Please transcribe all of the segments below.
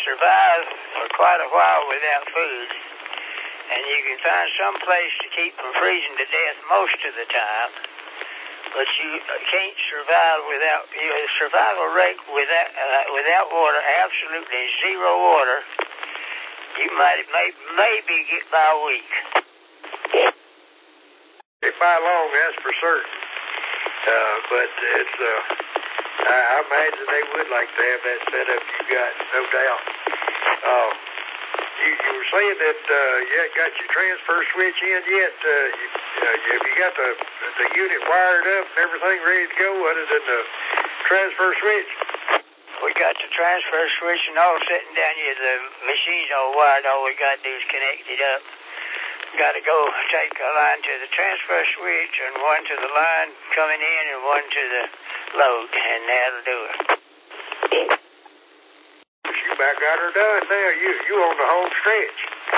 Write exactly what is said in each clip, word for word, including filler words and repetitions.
survive for quite a while without food, and you can find some place to keep from freezing to death most of the time, but you can't survive without, your survival rate without, uh, without water, absolutely zero water, you might may, maybe get by a week. Get by long, that's for certain. Uh, but it's, uh, I, I imagine they would like to have that setup you got, no doubt. Uh, you, you were saying that uh, you hadn't got your transfer switch in yet. Uh, you, uh, have you got the the unit wired up and everything ready to go other than the transfer switch? We got the transfer switch and all sitting down here. The machine's all wired. All we got to do is connect it up. Got to go take a line to the transfer switch and one to the line coming in and one to the load, and that'll do it. You about got her done now. You you on the home stretch.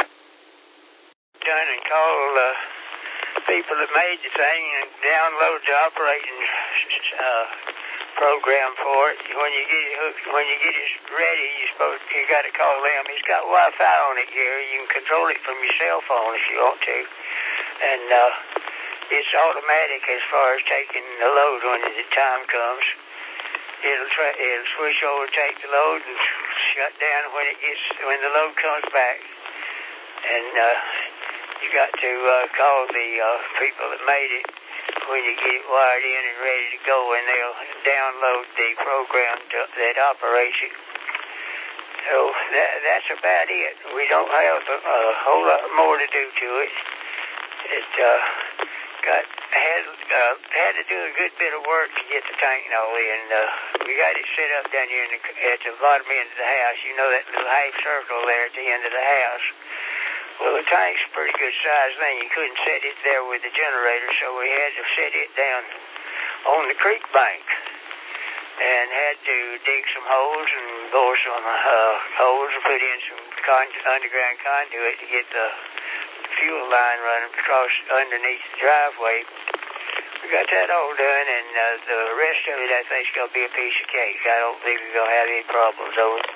Done and called uh, people that made the thing and download the operating uh, program for it. When you get it hooked, when you get it ready, you supposed you got to call them. It's got Wi-Fi on it here. You can control it from your cell phone if you want to, and uh, it's automatic as far as taking the load when the time comes. It'll try, it'll switch over, take the load, and shut down when it gets when the load comes back. And uh, you got to uh, call the uh, people that made it when you get it wired in and ready to go, and they'll download the program to, that operates it. So that, that's about it. We don't have a, a whole lot more to do to it. It uh, got had uh, had to do a good bit of work to get the tank and all in. Uh, we got it set up down here in the, at the bottom end of the house. You know that little half circle there at the end of the house. Well, the tank's a pretty good size thing. You couldn't set it there with the generator, so we had to set it down on the creek bank and had to dig some holes and bore some uh, holes and put in some con- underground conduit to get the fuel line running across underneath the driveway. We got that all done, and uh, the rest of it, I think, is going to be a piece of cake. I don't think we're going to have any problems over it.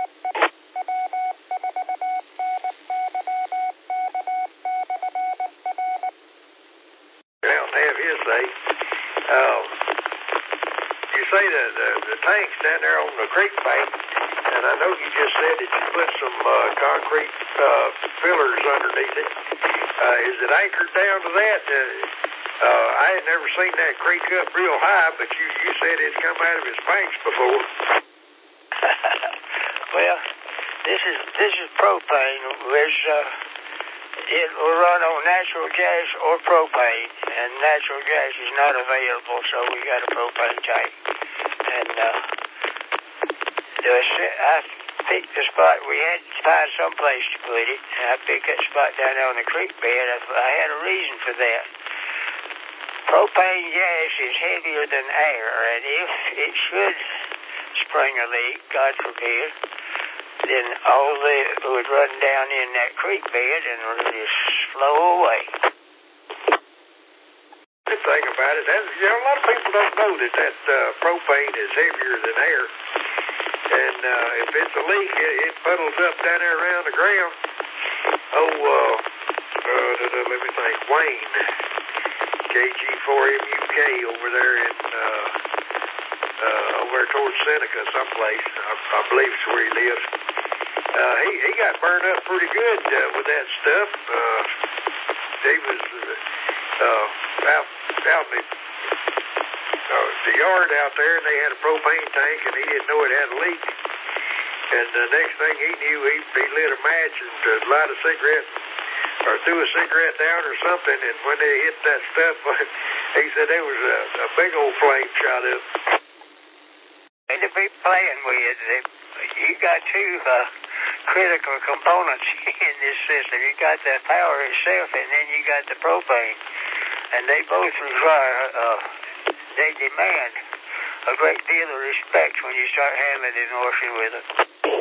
Well, have his say. Um, you say the, the, the tank's down there on the creek bank, and I know you just said that you put some uh, concrete uh, fillers underneath it. Uh, is it anchored down to that? Uh, uh, I had never seen that creek up real high, but you, you said it's come out of its banks before. Well, this is this is propane, which uh, it will run on natural gas or propane, and natural gas is not available, so we got a propane tank. And uh, the, I picked the spot. We had to find some place to put it, and I picked that spot down there on the creek bed. I, I had a reason for that. Propane gas is heavier than air, and if it should spring a leak, God forbid, then all the it would run down in that creek bed and just flow away. The thing about it, that, you know, a lot of people don't know that that uh, propane is heavier than air. And uh, if it's a leak, it, it puddles up down there around the ground. Oh, uh, uh, let me think, Wayne, K G four M U K over there in, uh, uh, over towards Seneca someplace. I, I believe it's where he lives. Uh, he, he got burned up pretty good uh, with that stuff. Uh, he was uh, out, out in the, uh, the yard out there, and they had a propane tank, and he didn't know it had a leak. And the next thing he knew, he, he lit a match and uh, light a cigarette, or threw a cigarette down or something, and when they hit that stuff, he said there was a, a big old flame shot up. And to be playing with, you got two uh, critical components in this system. You got the power itself, and then you got the propane. And they both require, uh, they demand a great deal of respect when you start handling and working with it.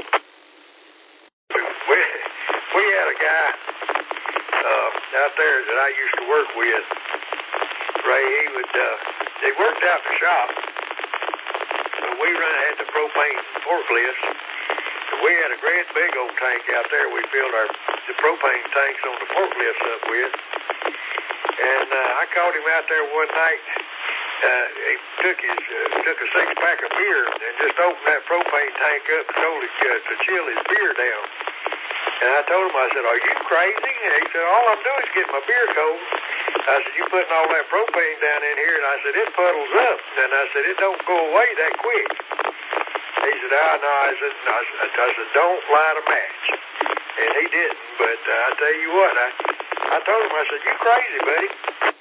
We, we had a guy uh, out there that I used to work with. Ray, he would, uh, they worked out the shop. So we run had the propane forklifts, we had a great big old tank out there we filled our the propane tanks on the forklifts up with. And uh, I caught him out there one night. Uh, he took his uh, took a six pack of beer and just opened that propane tank up and told it uh, to chill his beer down. And I told him, I said, "Are you crazy?" And he said, "All I'm doing is getting my beer cold." I said, "You putting all that propane down in here?" And I said, "It puddles up." And I said, "It don't go away that quick." He said, "Ah, no." I said, no. I said, I said, "Don't light a match." And he didn't. But uh, I tell you what, I I told him, I said, "You crazy, buddy."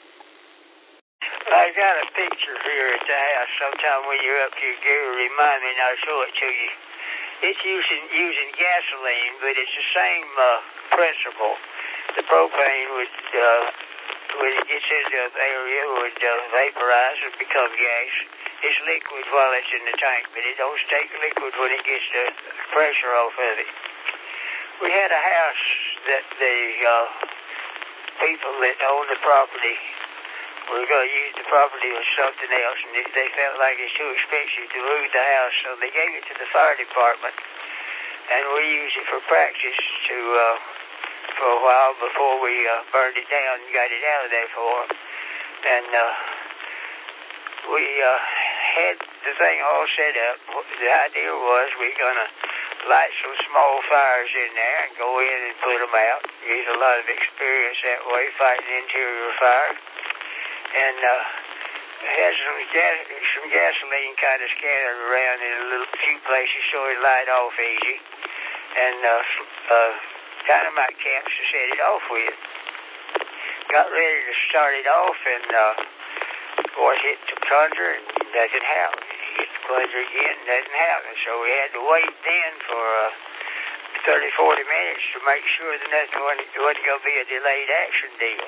I got a picture here at the house. Sometime when you're up here, Gary, remind me and I'll show it to you. It's using using gasoline, but it's the same uh, principle. The propane would, uh, when it gets into the area, would uh, vaporize and become gas. It's liquid while it's in the tank, but it don't stay liquid when it gets the pressure off of it. We had a house that the uh, people that owned the property were going to use the property or something else, and they felt like it's too expensive to move the house, so they gave it to the fire department, and we used it for practice to uh, for a while before we uh, burned it down and got it out of there for them. And uh, we uh, had the thing all set up. The idea was we were going to light some small fires in there and go in and put them out. Use a lot of experience that way fighting interior fire. And uh, had some, gas, some gasoline kind of scattered around in a little few places so it light off easy. And uh, uh, dynamite camps to set it off with. Got ready to start it off, and uh, of course hit the plunger and nothing happened. Hit the plunger again, nothing happened. So we had to wait then for uh, thirty, forty minutes to make sure that nothing wasn't, wasn't going to be a delayed action deal.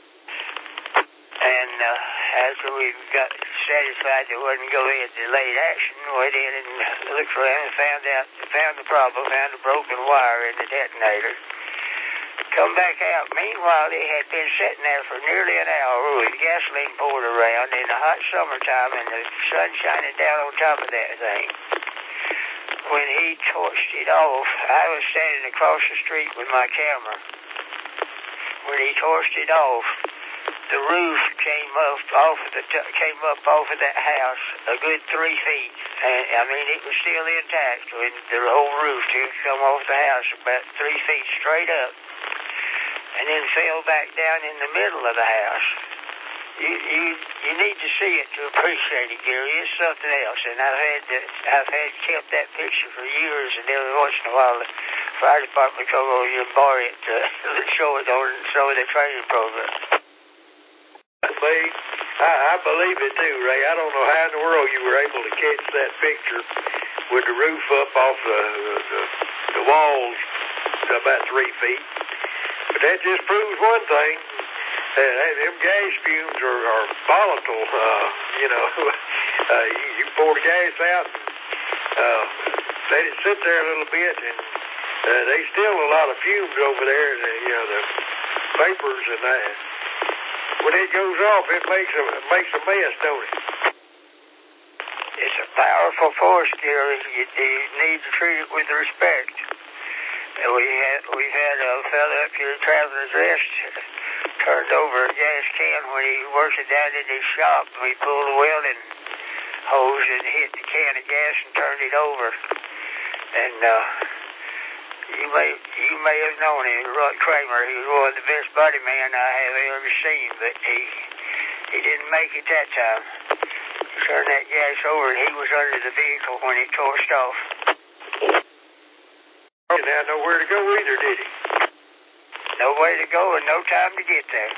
And uh, after we got satisfied there wasn't going to be a delayed action, went in and looked around and found out, found the problem, found a broken wire in the detonator. Come back out. Meanwhile, it had been sitting there for nearly an hour with gasoline poured around in the hot summertime and the sun shining down on top of that thing. When he torched it off, I was standing across the street with my camera. When he torched it off, the roof came up off of the t- came up off of that house a good three feet. And, I mean, it was still intact when the whole roof did come off the house about three feet straight up, and then fell back down in the middle of the house. You you you need to see it to appreciate it, Gary. It's something else, and I've had to, I've had kept that picture for years, and every once in a while the fire department come over here and borrow it to show it on some of their training programs. Me, I, I believe it too, Ray. I don't know how in the world you were able to catch that picture with the roof up off the the, the walls about three feet. But that just proves one thing. Uh, them gas fumes are, are volatile. Uh, you know, uh, you, you pour the gas out, and, uh, let it sit there a little bit, and uh, they still a lot of fumes over there. And, you know, the vapors and that. When it goes off, it makes a it makes a mess, don't it? It's a powerful force, Gary. You, you need to treat it with respect. And we had we've had a fellow up here, Traveler's Rest, turned over a gas can when he worked it down in his shop. We pulled a welding hose and hit the can of gas and turned it over. And uh, you may you may have known him, Rod Kramer. He was one of the best body men I have ever seen, but he he didn't make it that time. He turned that gas over, and he was under the vehicle when it torched off. He didn't have nowhere to go either, did he? No way to go and no time to get there.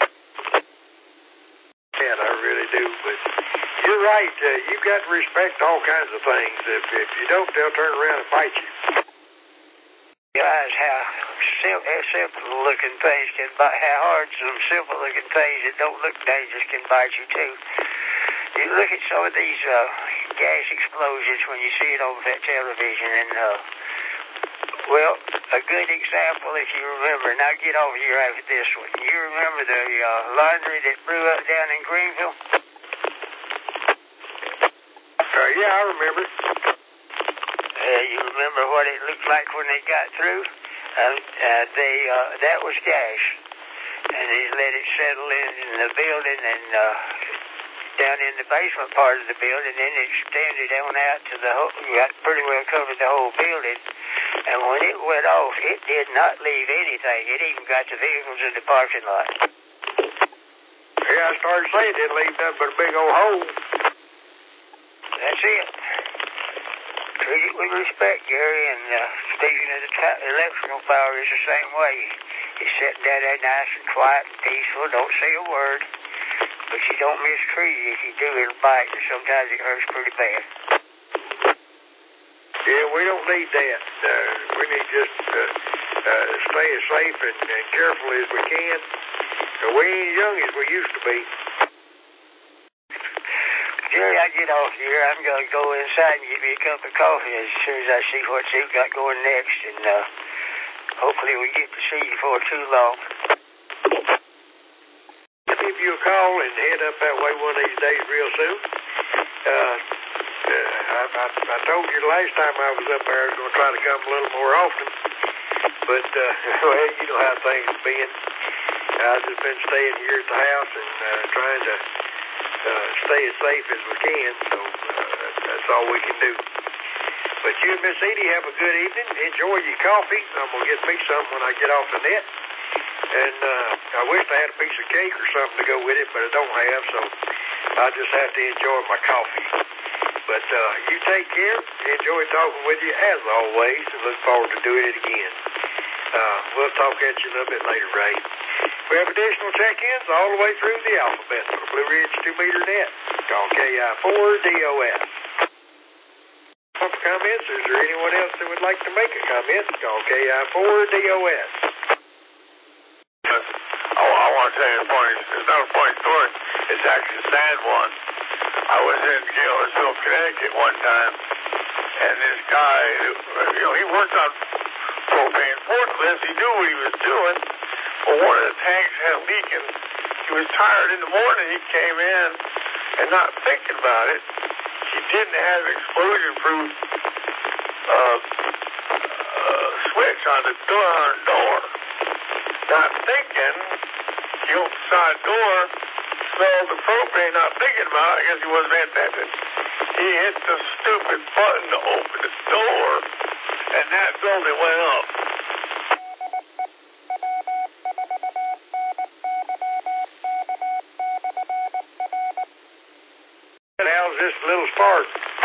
Yeah, I really do, but you're right. Uh, you've got to respect all kinds of things. If, if you don't, they'll turn around and bite you. Realize how simple-looking things can bite, how hard some simple-looking things that don't look dangerous can bite you, too. You look at some of these uh, gas explosions when you see it over that television, and, uh, well, a good example, if you remember, and I'll get over here after this one. You remember the uh, laundry that blew up down in Greenville? Uh, yeah, I remember. Uh, you remember what it looked like when they got through. Um, uh, they uh, that was gas, and they let it settle in, in the building and uh, down in the basement part of the building. Then it extended on out to the whole. Got pretty well covered the whole building. And when it went off, it did not leave anything. It even got the vehicles in the parking lot. Yeah, I started saying it didn't leave nothing but a big old hole. That's it. Treat it with respect, Gary, and uh, speaking of the t- electrical power is the same way. You're sitting down there nice and quiet and peaceful, don't say a word, but you don't mistreat it. If you do, it'll bite, and sometimes it hurts pretty bad. Yeah, we don't need that. Uh, we need just uh, uh, stay as safe and, and careful as we can. Uh, we ain't as young as we used to be. Jerry, I get off here. I'm going to go inside and give you a cup of coffee as soon as I see what you've got going next, and uh, hopefully we get to see you for too long. I'll give you a call and head up that way one of these days real soon. Uh, uh, I, I, I told you the last time I was up there I was going to try to come a little more often, but, uh, well, you know how things have been. I've just been staying here at the house and uh, trying to uh, stay as safe as we can, so uh, that's all we can do. But you and Miss Edie have a good evening. Enjoy your coffee. I'm going to get me some when I get off the net. And uh, I wish I had a piece of cake or something to go with it, but I don't have, so I'll just have to enjoy my coffee. But uh, you take care. Enjoy talking with you as always, and look forward to doing it again. Uh, we'll talk at you a little bit later, Ray. We have additional check-ins all the way through the alphabet for the Blue Ridge two meter net. Call K I four D O S. For comments, is there anyone else that would like to make a comment? Call K I four D O S. Oh, I want to tell you a funny, it's not a funny story, it's actually a sad one. I was in Gainesville, Connecticut one time, and this guy, you know, he worked on propane forklifts, he knew what he was doing, but one of the tanks had a leak, and he was tired in the morning, he came in, and not thinking about it, he didn't have explosion-proof uh, uh, switch on the door, door. Not thinking, he opened the side door, smelled the propane, not thinking about it, I guess he wasn't paying attention. He hit the stupid button to open the door, and that building went up. How's this little spark?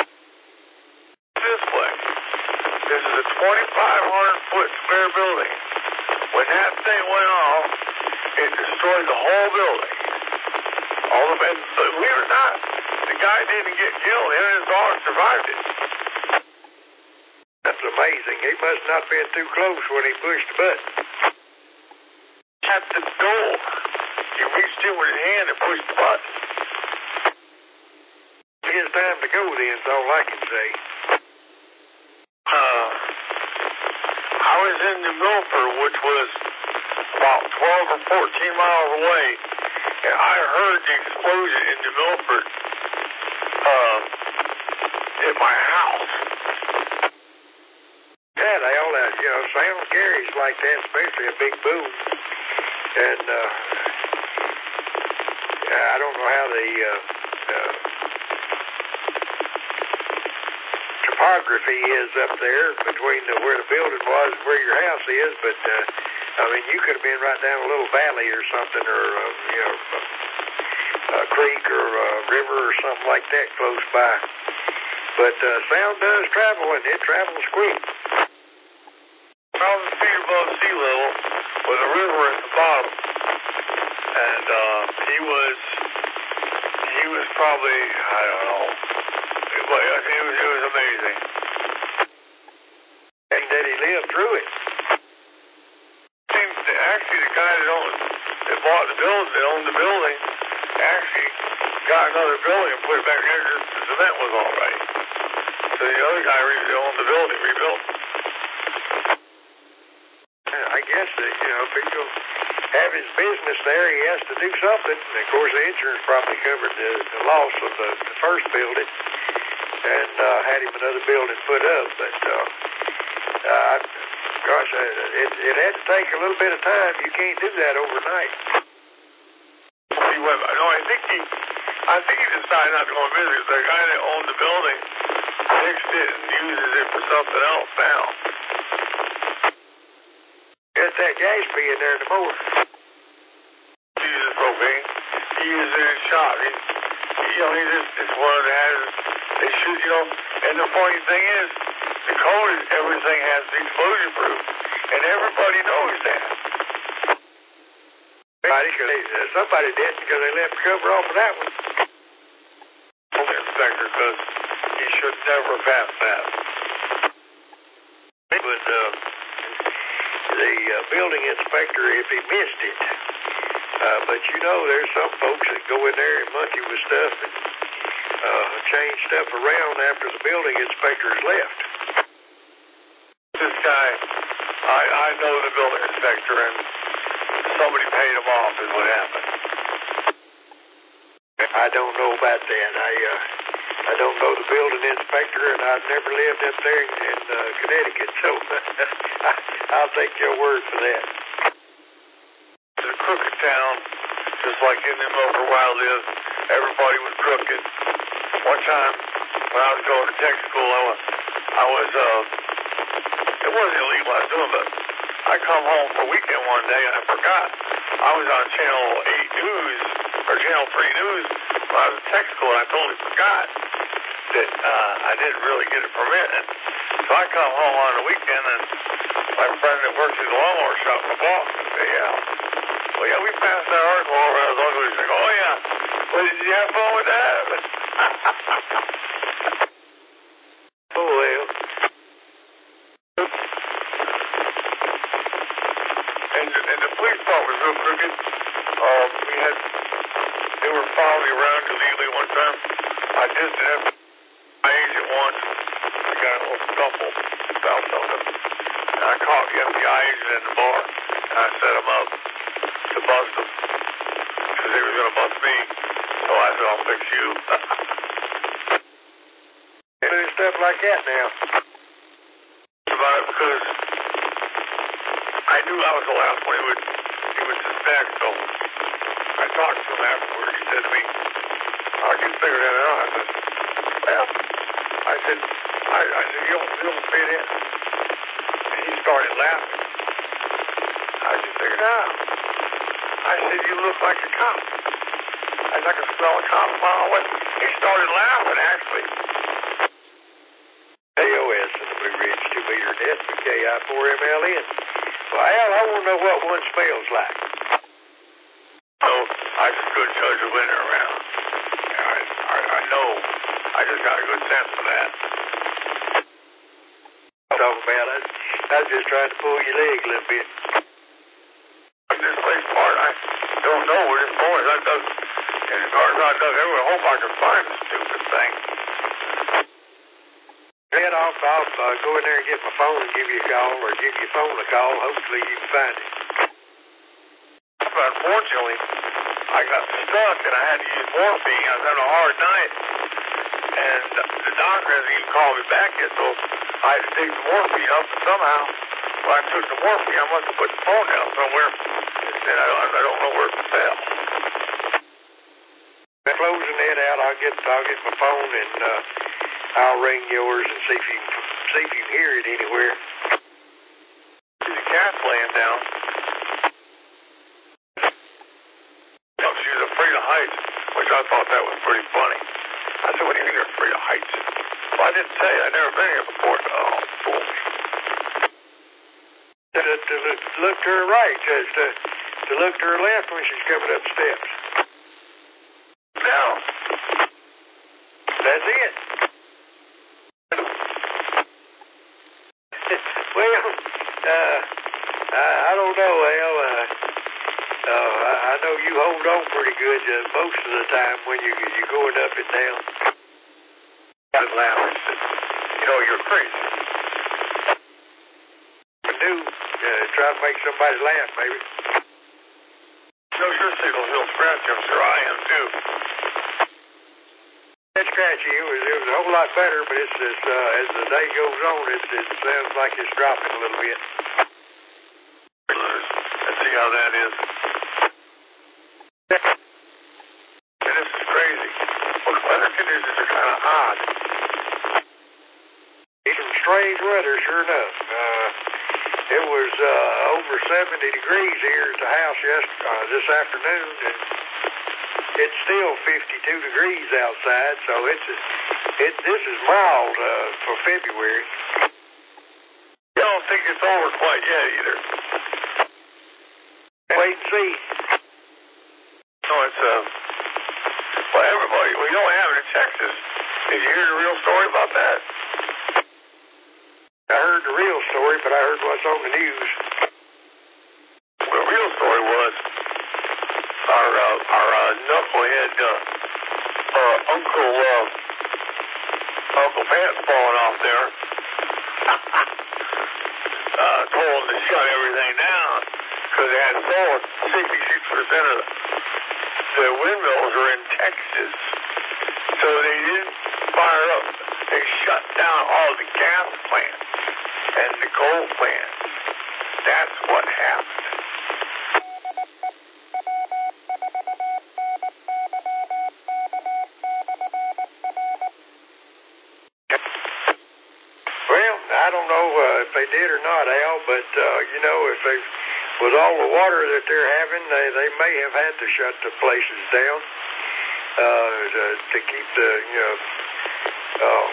This way. This is a twenty-five hundred foot square building. When that thing went off, it destroyed the whole building. All of it, believe it or not, the guy didn't get killed. Him and his daughter survived it. That's amazing. He must not have been too close when he pushed the button. At the door, he reached in with his hand and pushed the button. It's time to go then, is all I can say. Uh, I was in New Milford, which was about twelve or fourteen miles away, and I heard the explosion in New Milford uh, in my house. Yeah, they all have, you know, sound carries like that, especially a big boom. And uh, I don't know how the uh, uh, topography is up there between the, where the building was and where your house is, but uh, I mean, you could have been right down a little valley or something, or uh, you know, a, a creek or a river or something like that close by. But uh, sound does travel, and it travels quick. Thousand feet above sea level with a river at the bottom, and uh, he was he was probably, I don't know, it was, it was, it was amazing. And did he live through it? Actually, the guy that owned, that bought the building, that owned the building, actually got another building and put it back there just the cement was all right. So the other guy that owned the building rebuilt. I guess that, you know, if he's going to have his business there, he has to do something. And of course, the insurance probably covered the, the loss of the, the first building and uh, had him another building put up. But uh, Uh, gosh, uh, it, it had to take a little bit of time. You can't do that overnight. He went, no, I think he, I think he decided not to go and visit. The guy that owned the building fixed it and uses it for something else now. Get that gas being there no more. He uses propane. He uses it in his shop. He, he, you know, he just, it's one of the hazards. They should, you know, and the funny thing is, the code is everything has to be explosion proof, and everybody knows that. Somebody, uh, somebody did because they left the cover off of that one. The inspector, because he should never pass that. It was uh, the uh, building inspector if he missed it. Uh, but you know, there's some folks that go in there and monkey with stuff and uh, change stuff around after the building inspector's left. This guy, I, I know the building inspector, and somebody paid him off is what happened. I don't know about that. I uh, I don't know the building inspector, and I've never lived up there in, in uh, Connecticut, so I, I'll take your word for that. It's a crooked town, just like in them upper wild is. Everybody was crooked. One time, when I was going to tech school, I was, I was uh, it wasn't illegal what I was doing, but I come home for a weekend one day and I forgot. I was on Channel eight News, or Channel three News, when I was in tech school, and I totally forgot that uh, I didn't really get a permit. And so I come home on the weekend, and my friend that works in the lawnmower shop in Boston said, yeah, well, yeah, we passed that article over, and I was ugly. He's like, oh, yeah, well, did you have fun with that? Oh, well. And, and the police department was real crooked. Um, we had, they were following me around illegally one time. I just did have my agent once. We got a little scuffle about something. And I caught the F B I agent in the bar. And I set him up to bust him. Because they were going to bust me. So I said, I'll fix you. Doing stuff like that now. About it because I knew I was the last one he would, he would suspect, so I talked to him afterward. He said to me, how did you figure that out? I said, well, I said, I, I said, you don't, you don't fit in. And he started laughing. How did you figure it out? I said, you look like a cop. I said, I could smell a cop a mile away. He started laughing, actually. A O S in the Blue Ridge two meter depth with K I four M L N. Well, Al, I want to know what one smells like. So I just couldn't judge the winter around. I, I, I know. I just got a good sense of that. Talking about it. I was just trying to pull your leg a little bit. This place part, I don't know where this boy is. I dug, and as far as I dug everywhere, I hope I can find this stupid thing. Head off, I'll uh, go in there and get my phone and give you a call, or give your phone a call. Hopefully you can find it. But unfortunately, I got stuck and I had to use morphine. I was having a hard night. And the doctor hasn't even called me back yet, so I had to take the morphine up. And somehow, when I took the morphine, I must have put the phone down somewhere. And I don't, I don't know where it fell. Closing it out, I'll get, I'll get my phone and uh, I'll ring yours and see if you can, see if you can hear it anywhere. The cat's laying down. She's afraid of heights, which I thought that was pretty funny. I said, what do you mean you're afraid of heights? Well, I didn't tell you. I'd never been here before. Oh, fool me. To, to, to look to her right, just to, to look to her left when she's coming up the steps. No. That's it. Well, uh, I, I don't know, Al. Uh, uh, I, I know you hold on pretty good uh, most of the time when you, you're going up and down. I was laughing. You know, you're crazy. I do. Uh, try to make somebody laugh, maybe. You know, you're single hill scratch. I'm sure I am, too. Hey, bit scratchy. It was, it was a whole lot better, but it's, it's uh, as the day goes on, it, it sounds like it's dropping a little bit. Let's see how that is. And this is crazy. Well, weather conditions are kind of odd. It's some strange weather, sure enough. Uh, it was uh, over seventy degrees here at the house yes, uh, this afternoon, and it's still fifty-two degrees outside, so it's a, it. This is mild uh, for February. I don't think it's over quite yet either. Wait and see. No, it's uh. Well, everybody, we don't have it in Texas. Did you hear the real story about that? I heard the real story, but I heard what's on the news. Well, the real story was our uh, our uh, knucklehead uh, uh, Uncle uh, Uncle Pat's falling off there. uh, told him to shut everything down because they had sold sixty-six percent of the, the windmills are in Texas, so they didn't fire up. They shut down all the gas plants and the coal plants. That's what happened. Well, I don't know uh, if they did or not, Al, but, uh, you know, if they, with all the water that they're having, they, they may have had to shut the places down uh, to, to keep the, you know, um,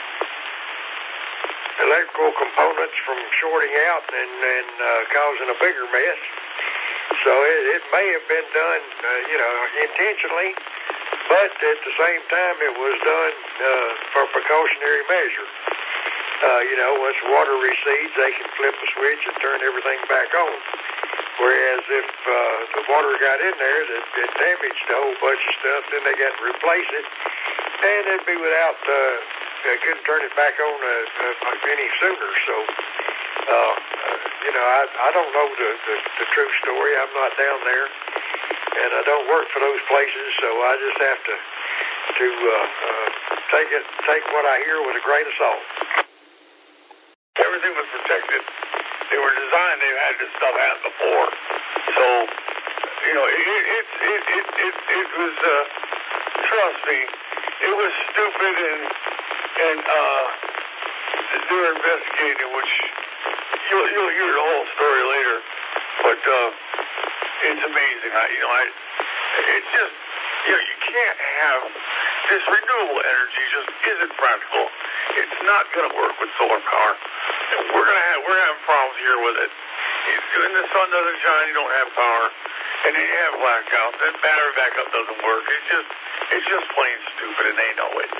electrical components from shorting out and, and uh, causing a bigger mess. So it, it may have been done, uh, you know, intentionally, but at the same time it was done uh, for precautionary measure. Uh, you know, once water recedes, they can flip a switch and turn everything back on. Whereas if uh, the water got in there, it, it damaged a whole bunch of stuff, then they got to replace it, and it'd be without, uh, they couldn't turn it back on uh, uh, any sooner. So, uh, uh, you know, I, I don't know the, the, the true story. I'm not down there, and I don't work for those places, so I just have to to uh, uh, take it, take what I hear with a grain of salt. Everything was protected. They were designed. They've had this stuff happen before. So, you know, it it it it it, it was. Uh, trust me, it was stupid, and and uh, they're investigating, which you'll you'll hear the whole story later. But uh, it's amazing. I you know I it's just you know you can't have this renewable energy just isn't practical. It's not going to work with solar power. We're gonna have we're having problems here with it. When the sun doesn't shine, you don't have power, and then you have blackouts. Then battery backup doesn't work. It's just it's just plain stupid, and they know it.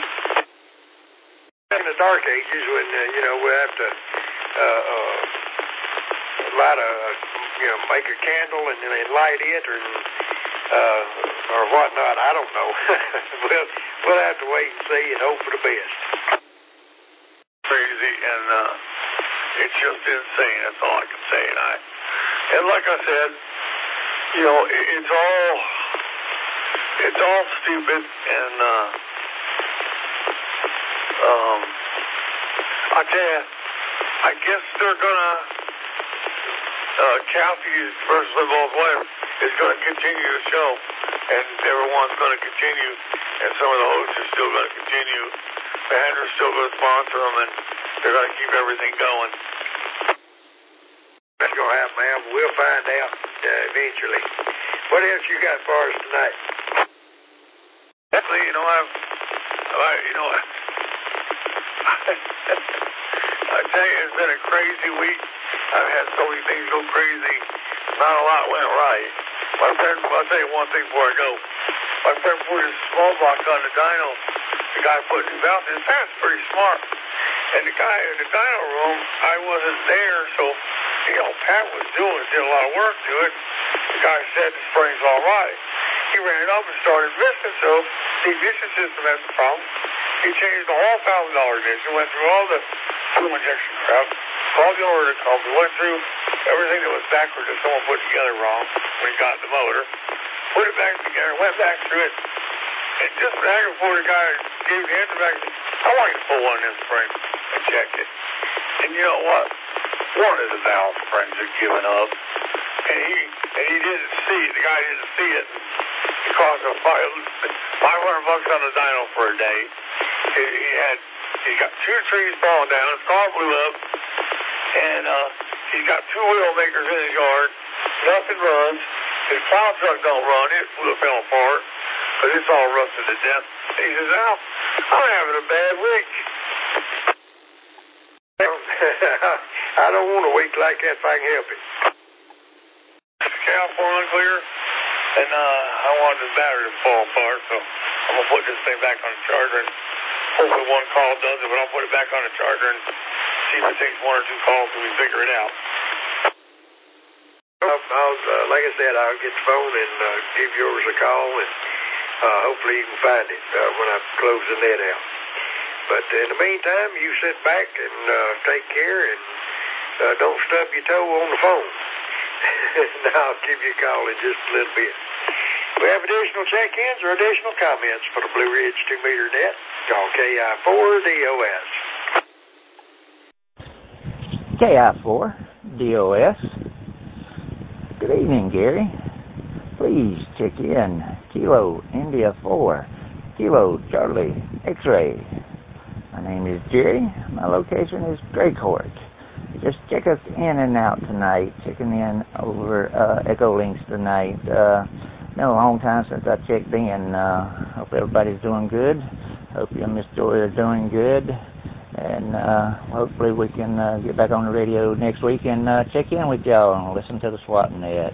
In the dark ages, when uh, you know we have to uh, uh, light a you know make a candle and then light it or uh, or whatnot, I don't know. we'll we'll have to wait and see and hope for the best. Crazy, and uh, it's just insane. That's all I can say. And I, and like I said, you know, it, it's all, it's all stupid. And uh, um, I tell you, I guess they're gonna. Uh, Kathy, first of all, wife, is going to continue the show, and everyone's going to continue, and some of the hosts are still going to continue. Andrew's still going to sponsor them, and they're going to keep everything going. That's going to happen, man. We'll find out uh, eventually. What else you got for us tonight? Actually, you know, I've, I, you know, I, I tell you, it's been a crazy week. I've had so many things go crazy. Not a lot went right. My friend, I'll tell you one thing before I go. My friend put his small block on the dyno. The guy put his valve in. That's pretty smart. And the guy in the dyno room, I wasn't there, so, you know, Pat was doing it, did a lot of work to it. The guy said the spring's all right. He ran it up and started missing, so the ignition system has a problem. He changed the whole one thousand dollar ignition, went through all the fuel injection crap, called the order company, went through everything that was backward that someone put together wrong when he got the motor, put it back together, went back through it, And just back before the guy gave the answer back, I want you to pull one of them springs and check it. And you know what? One of the valve springs had given up. And he and he didn't see it. The guy didn't see it. It cost him five hundred bucks on the dyno for a day. He, he had he got two trees falling down. His car blew up, and uh, he's got two wheel makers in his yard. Nothing runs. His plow truck don't run. It fell apart, but it's all rusted to death. And he says, "Al, I'm having a bad week." I don't want a week like that if I can help it. Cal four unclear, and uh, I wanted the battery to fall apart, so I'm going to put this thing back on the charger, and hopefully one call does it, but I'll put it back on the charger and see if it takes one or two calls till we figure it out. I'll, I'll uh, like I said, I'll get the phone and uh, give yours a call, and uh, hopefully you can find it uh, when I close the net out. But in the meantime, you sit back and uh, take care, and uh, don't stub your toe on the phone. And I'll give you a call in just a little bit. We have additional check-ins or additional comments for the Blue Ridge two meter net. Call K I four D O S. K I four D O S. Good evening, Gary. Please check in Kilo India four, Kilo Charlie X-ray. My name is Jerry. My location is Gray Court. Just check us in and out tonight. Checking in over uh, Echo Links tonight. Uh, been a long time since I checked in. Uh, hope everybody's doing good. Hope you and Miss Joy are doing good. And uh, hopefully we can uh, get back on the radio next week and uh, check in with y'all and listen to the SWAT net.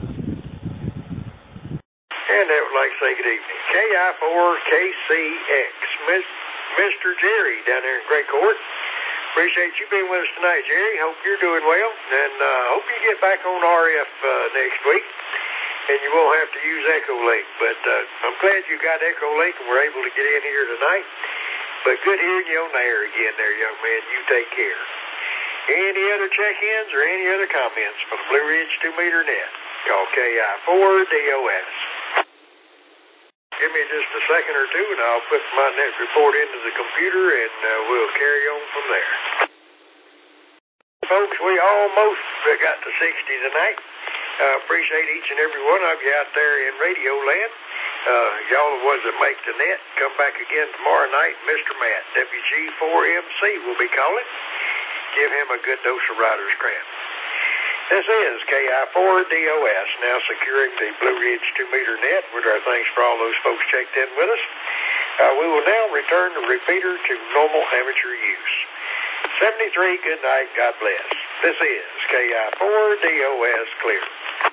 And I would like to say good evening. K I four K C X. Mister Jerry down there in Gray Court. Appreciate you being with us tonight, Jerry. Hope you're doing well, and uh, hope you get back on R F uh, next week, and you won't have to use Echolink. But uh, I'm glad you got Echolink and we're able to get in here tonight. But good hearing you on the air again there, young man. You take care. Any other check-ins or any other comments for the Blue Ridge two meter net? Call K I four D O S. Give me just a second or two, and I'll put my net report into the computer, and uh, we'll carry on from there. Folks, we almost got to sixty tonight. Uh, appreciate each and every one of you out there in Radio Land. Uh, y'all the ones that make the net. Come back again tomorrow night. Mister Matt, W G four M C, will be calling. Give him a good dose of Rider's Cramp. This is K I four D O S, now securing the Blue Ridge two meter net. With our thanks for all those folks checked in with us. Uh, we will now return the repeater to normal amateur use. seventy-three, good night, God bless. This is K I four D O S clear.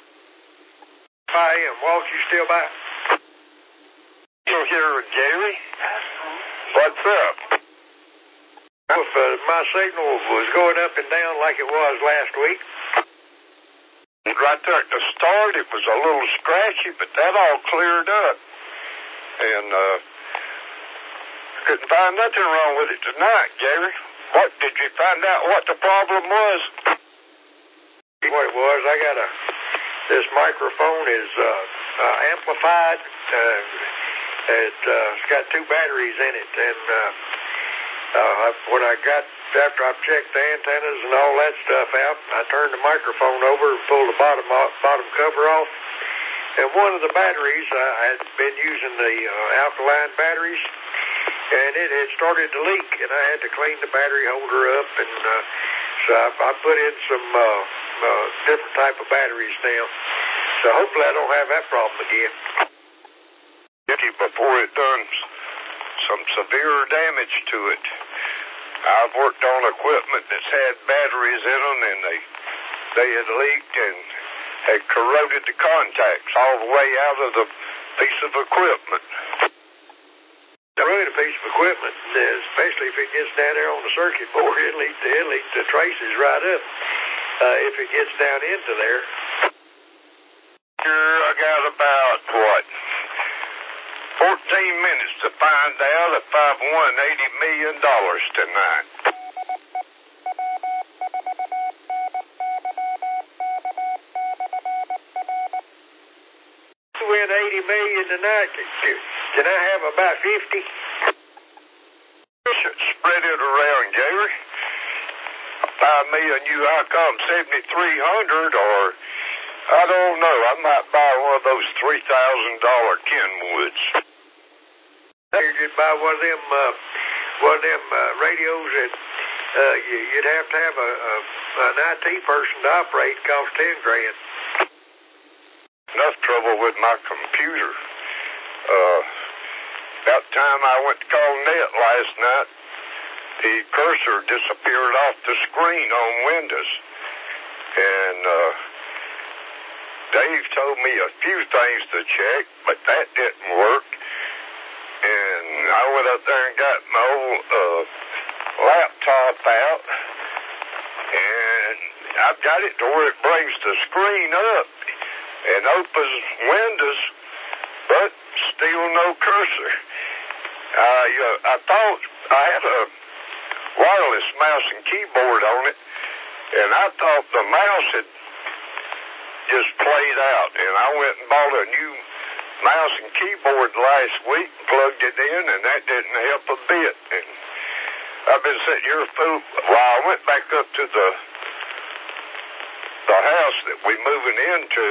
I am. Walt, you still by? You here with Gary? What's up? If uh, my signal was going up and down like it was last week. Right there at the start, it was a little scratchy, but that all cleared up. And uh, couldn't find nothing wrong with it tonight, Gary. What, did you find out what the problem was? What it was, I got a, this microphone is uh, uh, amplified. Uh, it, uh, it's got two batteries in it, and uh, uh, when I got, after I checked the antennas and all that stuff out, I turned the microphone over and pulled the bottom off, bottom cover off. And one of the batteries, I had been using the uh, alkaline batteries, and it had started to leak, and I had to clean the battery holder up, and uh, so I, I put in some uh, uh, different type of batteries now. So hopefully I don't have that problem again. Before it done some severe damage to it. I've worked on equipment that's had batteries in them, and they they had leaked and had corroded the contacts all the way out of the piece of equipment. Corroded a piece of equipment, especially if it gets down there on the circuit board, it'll eat the, it'll eat the traces right up uh, if it gets down into there. Sure, I got about, what, fourteen minutes to find out if I've won eighty million dollars tonight. You win eighty million dollars tonight. Can I have about fifty? Spread it around, Gary. Buy me a new Icom seventy-three hundred, or I don't know, I might buy one of those three thousand dollar Kenwoods. You could buy one of them, uh, one of them uh, radios that uh, you, you'd have to have a, a an I T person to operate. Cost ten grand. Enough trouble with my computer. Uh, about time I went to call Net last night, the cursor disappeared off the screen on Windows. And uh, Dave told me a few things to check, but that didn't work. And I went up there and got my old uh, laptop out, and I've got it to where it brings the screen up and opens Windows, but still no cursor. I, uh, I thought I had a wireless mouse and keyboard on it, and I thought the mouse had just played out, and I went and bought a new mouse and keyboard last week, plugged it in, and that didn't help a bit. And I've been sitting here fool. Well, I went back up to the the house that we're moving into.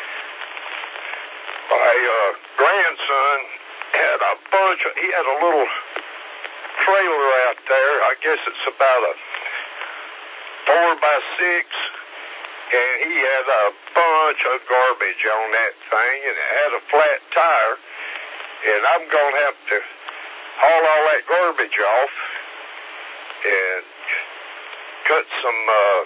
My uh, grandson had a bunch of, he had a little trailer out there. I guess it's about a four by six, and he had a bunch of garbage on that thing, and it had a flat tire, and I'm going to have to haul all that garbage off and cut some, uh,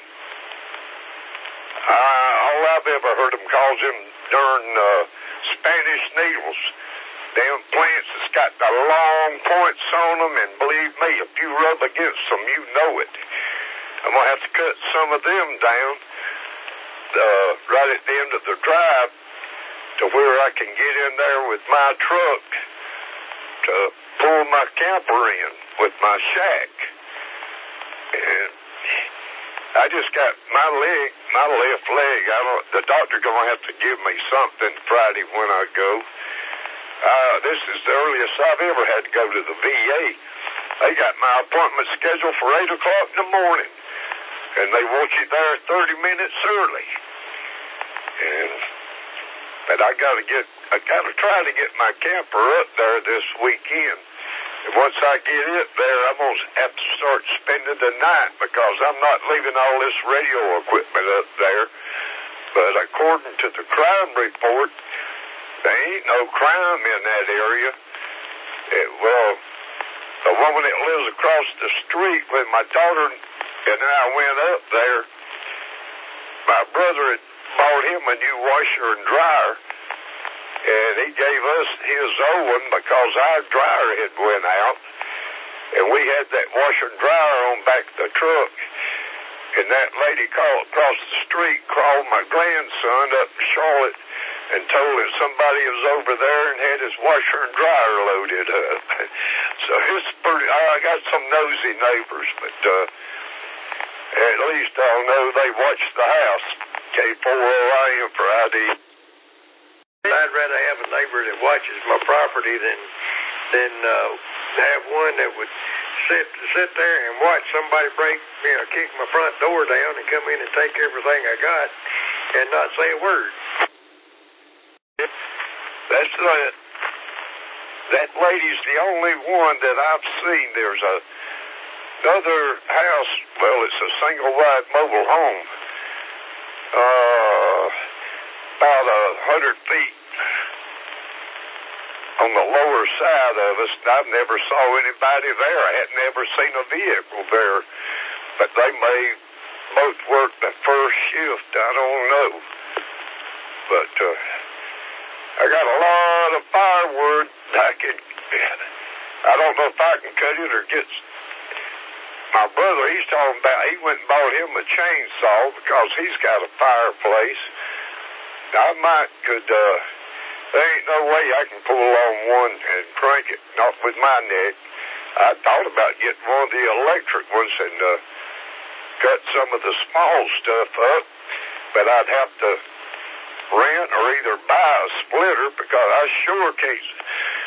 uh, all I've ever heard them call them darn uh, Spanish needles. Them plants that's got the long points on them, and believe me, if you rub against them, you know it. I'm going to have to cut some of them down uh, right at the end of the drive to where I can get in there with my truck to pull my camper in with my shack. And I just got my leg, my left leg. I don't. The doctor gonna have to give me something Friday when I go. Uh, this is the earliest I've ever had to go to the V A. They got my appointment scheduled for eight o'clock in the morning, and they want you there thirty minutes early. And but I gotta get, I gotta try to get my camper up there this weekend. And once I get it there, I'm going to have to start spending the night because I'm not leaving all this radio equipment up there. But according to the crime report, there ain't no crime in that area. It, well, the woman that lives across the street with my daughter and I went up there, my brother had bought him a new washer and dryer. And he gave us his old one because our dryer had went out. And we had that washer and dryer on back of the truck. And that lady called across the street, called my grandson up in Charlotte and told him somebody was over there and had his washer and dryer loaded up. So it's pretty, I got some nosy neighbors, but uh, at least I'll know they watch the house. K four O I M for I D. I'd rather have a neighbor that watches my property than than uh, have one that would sit sit there and watch somebody break, you know, kick my front door down and come in and take everything I got and not say a word. That's it. That lady's the only one that I've seen. There's a another house. Well, it's a single wide mobile home. Uh. About a hundred feet on the lower side of us. I've never saw anybody there. I had never seen a vehicle there. But they may both work the first shift. I don't know. But uh, I got a lot of firewood. I could. I don't know if I can cut it or get. My brother, he's talking about. He went and bought him a chainsaw because he's got a fireplace. I might could, uh, there ain't no way I can pull on one and crank it, not with my neck. I thought about getting one of the electric ones and, uh, cut some of the small stuff up, but I'd have to rent or either buy a splitter because I sure can't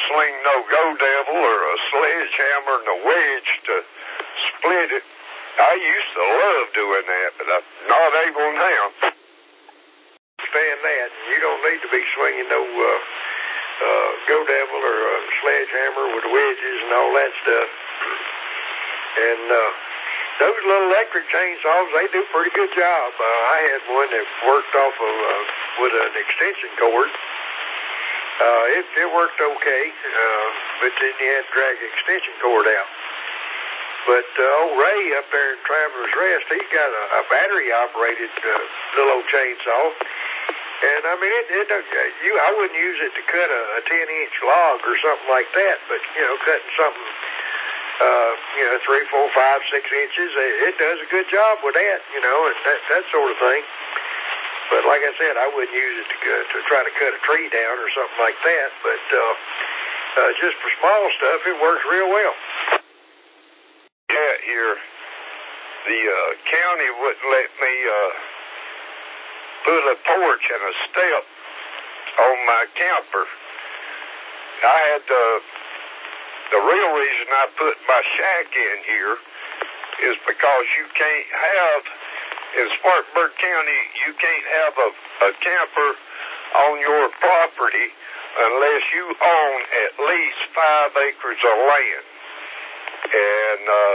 sling no go devil or a sledgehammer and a wedge to split it. I used to love doing that, but I'm not able now. Understand that. You don't need to be swinging no uh, uh, go devil or a sledgehammer with wedges and all that stuff. And uh, those little electric chainsaws, they do a pretty good job. Uh, I had one that worked off of uh, with an extension cord. Uh, it, it worked okay, uh, but then you had to drag the extension cord out. But uh, old Ray up there in Traveler's Rest, he's got a, a battery-operated uh, little old chainsaw. And, I mean, it, it you I wouldn't use it to cut a, a ten-inch log or something like that, but, you know, cutting something, uh, you know, three, four, five, six inches, it, it does a good job with that, you know, and that, that sort of thing. But like I said, I wouldn't use it to, uh, to try to cut a tree down or something like that. But uh, uh, just for small stuff, it works real well. Yeah, here, the uh, county wouldn't let me uh, put a porch and a step on my camper. I had the, the real reason I put my shack in here is because you can't have, in Spartanburg County, you can't have a, a camper on your property unless you own at least five acres of land. And uh,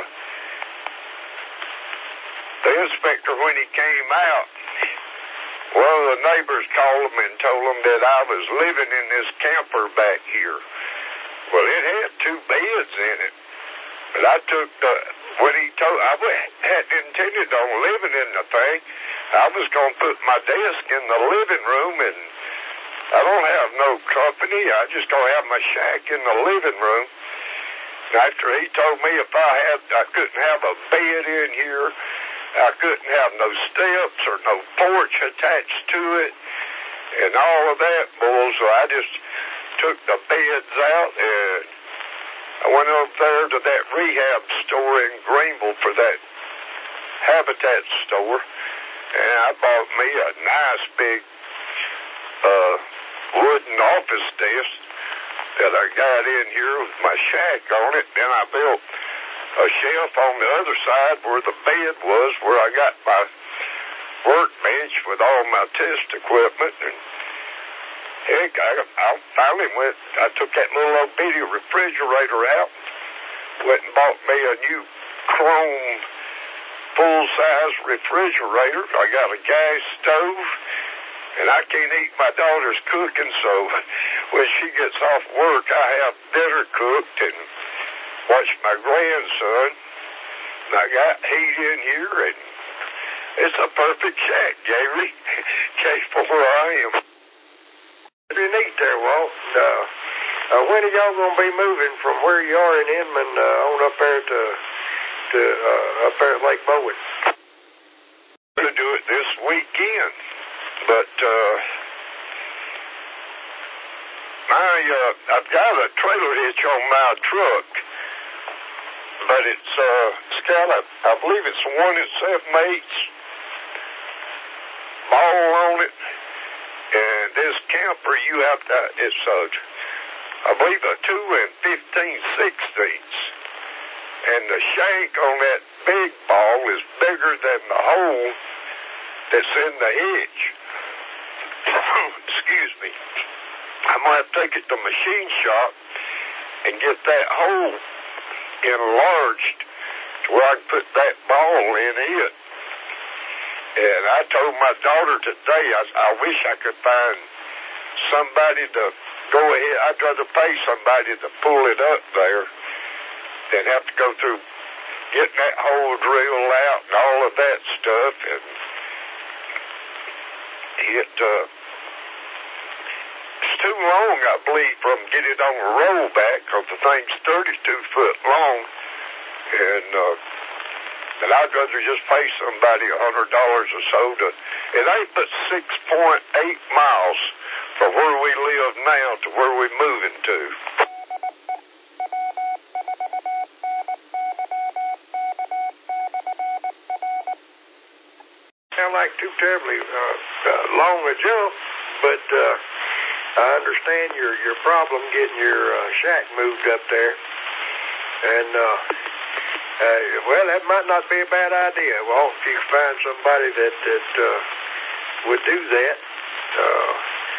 the inspector, when he came out, one of the neighbors called him and told him that I was living in this camper back here. Well, it had two beds in it. But I took the, when he told, I hadn't intended on living in the thing. I was going to put my desk in the living room, and I don't have no company. I just going to have my shack in the living room. After he told me if I had, I couldn't have a bed in here, I couldn't have no steps or no porch attached to it, and all of that, boy, so I just took the beds out, and I went over there to that rehab store in Greenville for that Habitat store, and I bought me a nice big uh, wooden office desk that I got in here with my shack on it. Then I built a shelf on the other side where the bed was, where I got my workbench with all my test equipment. And heck, I, I finally went, I took that little old bitty refrigerator out, went and bought me a new chrome full-size refrigerator. I got a gas stove, and I can't eat my daughter's cooking, so when she gets off work, I have dinner cooked and watch my grandson. And I got heat in here, and it's a perfect shack, Gary. Case for where I am. Pretty neat there, Walt. Uh, uh, when are y'all going to be moving from where you are in Inman uh, on up there to, to uh, up there at Lake Bowen? I'm going to do it this weekend. But, uh, my, uh, I've got a trailer hitch on my truck, but it's, uh, it's got a, I believe it's one and seven eighths ball on it, and this camper, you have to, it's, uh, I believe a two and fifteen sixteenths, and the shank on that big ball is bigger than the hole that's in the hitch. Excuse me. I'm going to have to take it to the machine shop and get that hole enlarged to where I can put that ball in it. And I told my daughter today, I, I wish I could find somebody to go ahead. I'd rather pay somebody to pull it up there than have to go through getting that hole drilled out and all of that stuff. And it, uh, it's too long, I believe, from get it on a rollback, because the thing's thirty-two foot long. And, uh, and I'd rather just pay somebody a hundred dollars or so to, it ain't but six point eight miles from where we live now to where we're moving to. Sound like too terribly uh, uh, long a jump, but uh, I understand your your problem getting your uh, shack moved up there, and uh, uh, well, that might not be a bad idea. Well, if you find somebody that that uh, would do that, uh,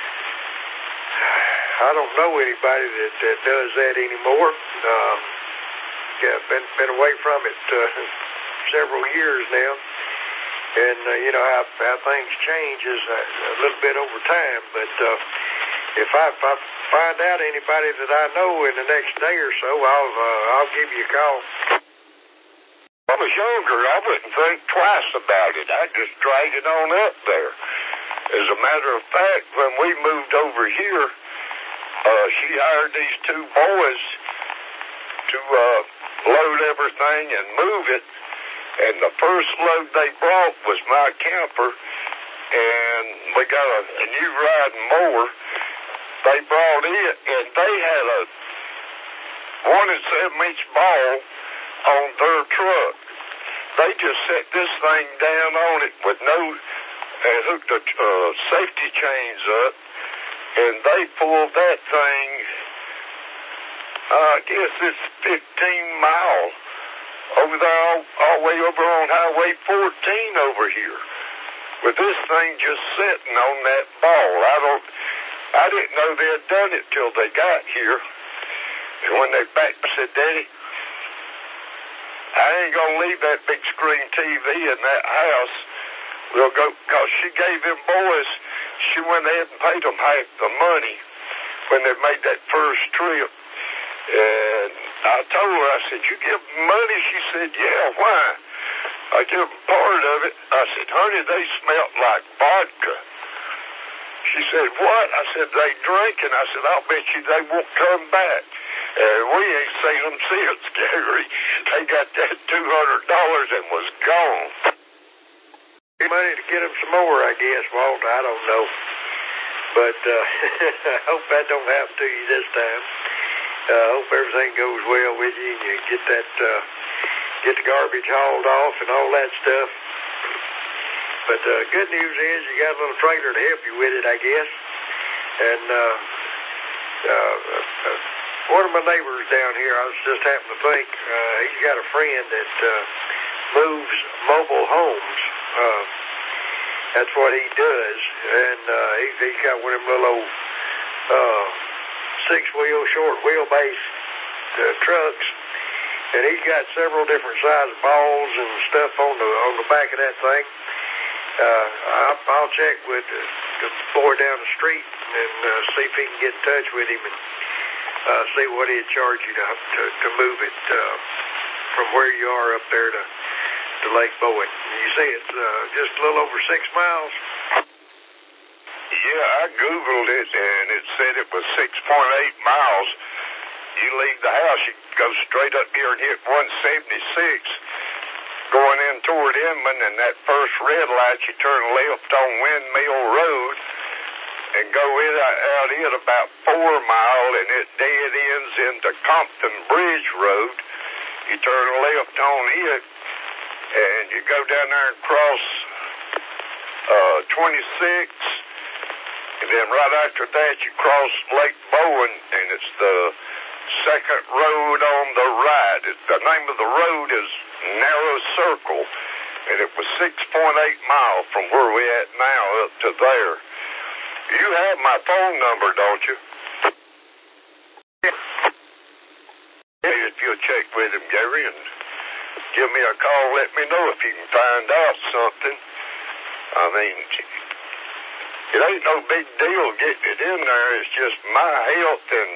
I don't know anybody that, that does that anymore. Uh, yeah, been been away from it uh, several years now. And, uh, you know, how, how things change is a, a little bit over time. But uh, if, I, if I find out anybody that I know in the next day or so, I'll uh, I'll give you a call. When I was younger, I wouldn't think twice about it. I'd just drag it on up there. As a matter of fact, when we moved over here, uh, she hired these two boys to uh, load everything and move it. And the first load they brought was my camper, and we got a, a new riding mower. They brought it, and they had a one and seven inch ball on their truck. They just set this thing down on it with no, and hooked the uh, safety chains up, and they pulled that thing, uh, I guess it's fifteen miles. Over there, all, all the way over on Highway fourteen over here, with this thing just sitting on that ball. I don't, I didn't know they had done it till they got here. And when they back, I said, Daddy, I ain't gonna leave that big screen T V in that house. We'll go, cause she gave them boys, she went ahead and paid them half the money when they made that first trip. And I told her, I said, you give them money? She said, yeah, why? I give them part of it. I said, honey, they smelled like vodka. She said, what? I said, they drink. And I said, I'll bet you they won't come back. And we ain't seen them since, Gary. They got that two hundred dollars and was gone. Money to get them some more, I guess, Walt. I don't know. But uh, I hope that don't happen to you this time. I uh, hope everything goes well with you and you get that, uh, get the garbage hauled off and all that stuff. But the uh, good news is you got a little trailer to help you with it, I guess. And uh, uh, uh, one of my neighbors down here, I was just happening to think, uh, he's got a friend that uh, moves mobile homes. Uh, that's what he does. And uh, he, he's got one of them little old... Uh, six-wheel, short wheelbase uh, trucks, and he's got several different size balls and stuff on the on the back of that thing. Uh, I'll, I'll check with the, the boy down the street and uh, see if he can get in touch with him and uh, see what he'd charge you to to, to move it uh, from where you are up there to, to Lake Bowen. You say it's uh, just a little over six miles. Yeah, I Googled it, and it said it was six point eight miles. You leave the house, you go straight up here and hit one seventy-six, going in toward Inman, and that first red light, you turn left on Windmill Road and go in, out in about four mile, and it dead ends into Compton Bridge Road. You turn left on it, and you go down there and cross uh, twenty-six. And then right after that, you cross Lake Bowen, and it's the second road on the right. It, the name of the road is Narrow Circle, and it was six point eight miles from where we're at now up to there. You have my phone number, don't you? If you'll check with him, Gary, and give me a call, let me know if you can find out something. I mean... It ain't no big deal getting it in there. It's just my health and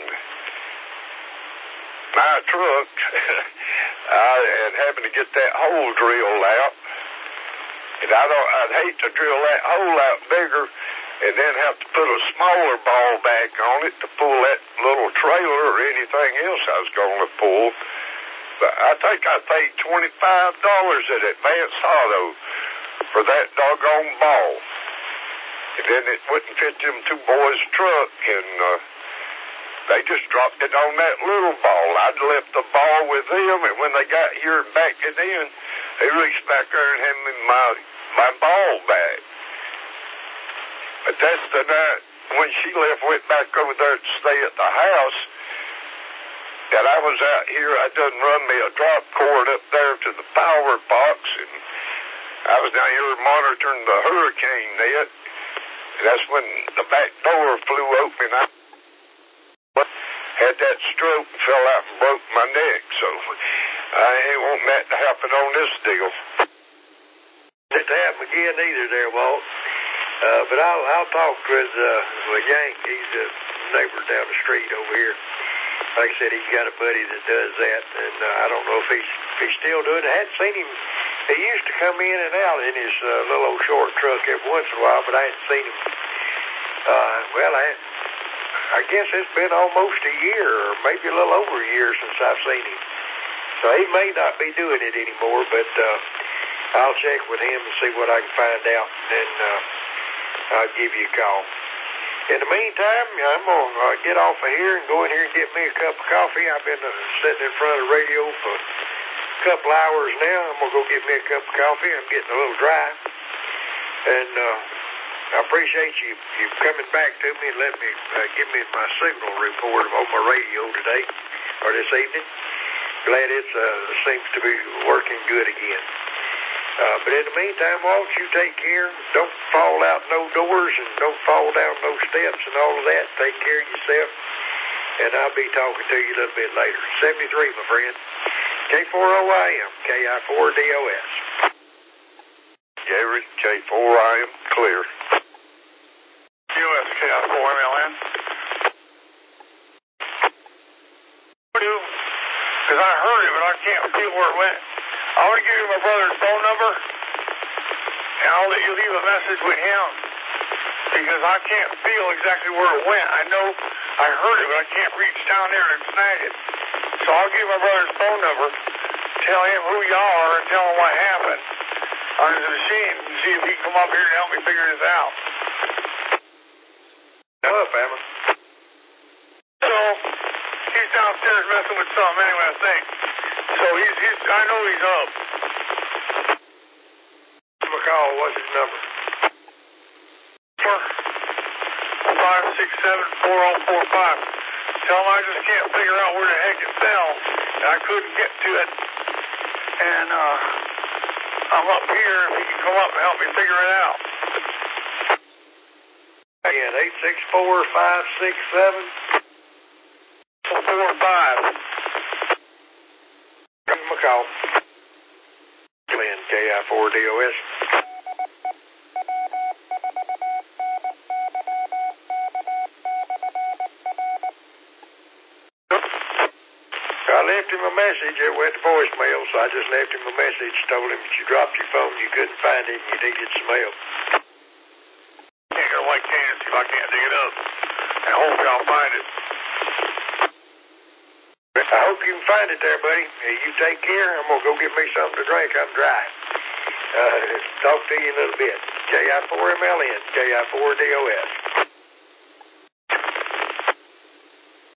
my truck I, and having to get that hole drilled out. And I don't, I'd hate to drill that hole out bigger and then have to put a smaller ball back on it to pull that little trailer or anything else I was going to pull. But I think I paid twenty-five dollars at Advance Auto for that doggone ball. And then it wouldn't fit them two boys' truck, and uh, they just dropped it on that little ball. I'd left the ball with them, and when they got here and backed it in, they reached back there and handed me my, my ball back. But that's the night when she left, went back over there to stay at the house. And I was out here. I done run me a drop cord up there to the power box, and I was down here monitoring the hurricane net. And that's when the back door flew open. I had that stroke and fell out and broke my neck. So I ain't wanting that to happen on this deal. It to happen again either there, Walt. Uh, but I'll I'll talk with uh, with Yank. He's a neighbor down the street over here. Like I said, he's got a buddy that does that, and uh, I don't know if he's if he's still doing it. I hadn't seen him. He used to come in and out in his uh, little old short truck every once in a while, but I hadn't seen him. Uh, well, I I guess it's been almost a year, or maybe a little over a year since I've seen him. So he may not be doing it anymore, but uh, I'll check with him and see what I can find out, and then uh, I'll give you a call. In the meantime, I'm going to uh, get off of here and go in here and get me a cup of coffee. I've been uh, sitting in front of the radio for a couple hours now. I'm going to go get me a cup of coffee. I'm getting a little dry. And uh, I appreciate you, you coming back to me and letting me uh, give me my signal report on my radio today, or this evening. Glad it uh, seems to be working good again. Uh, but in the meantime, Walt, you take care. Don't fall out no doors and don't fall down no steps and all of that. Take care of yourself. And I'll be talking to you a little bit later. seventy-three, my friend. K four O I M, K I four D O S. Gary, K four I M, clear. U S K I four M L N. Because I heard it, but I can't feel where it went. I want to give you my brother's phone number, and I'll let you leave a message with him, because I can't feel exactly where it went. I know I heard it, but I can't reach down there and snag it. So I'll give you my brother's phone number, tell him who y'all are, and tell him what happened on his machine, and see if he can come up here and help me figure this out. Hello, Bama. So, he's downstairs messing with something anyway, I think. So he's, he's, I know he's up. McCall, what's his number? five six seven, four oh four five. Tell him I just can't figure out where the heck it fell, and I couldn't get to it. And, uh, I'm up here, if he can come up and help me figure it out. Again, eight six four, five six seven. four five. McCall. Glenn, K I four D O S. I left him a message. It went to voicemail, so I just left him a message. Told him that you dropped your phone, you couldn't find it, and you needed some help. Can't get a white can and see if I can't dig it up. And hopefully I'll find it. I hope you can find it there, buddy. You take care. I'm going to go get me something to drink. I'm dry. Uh, talk to you in a little bit. K I four M L N, K I four D O S.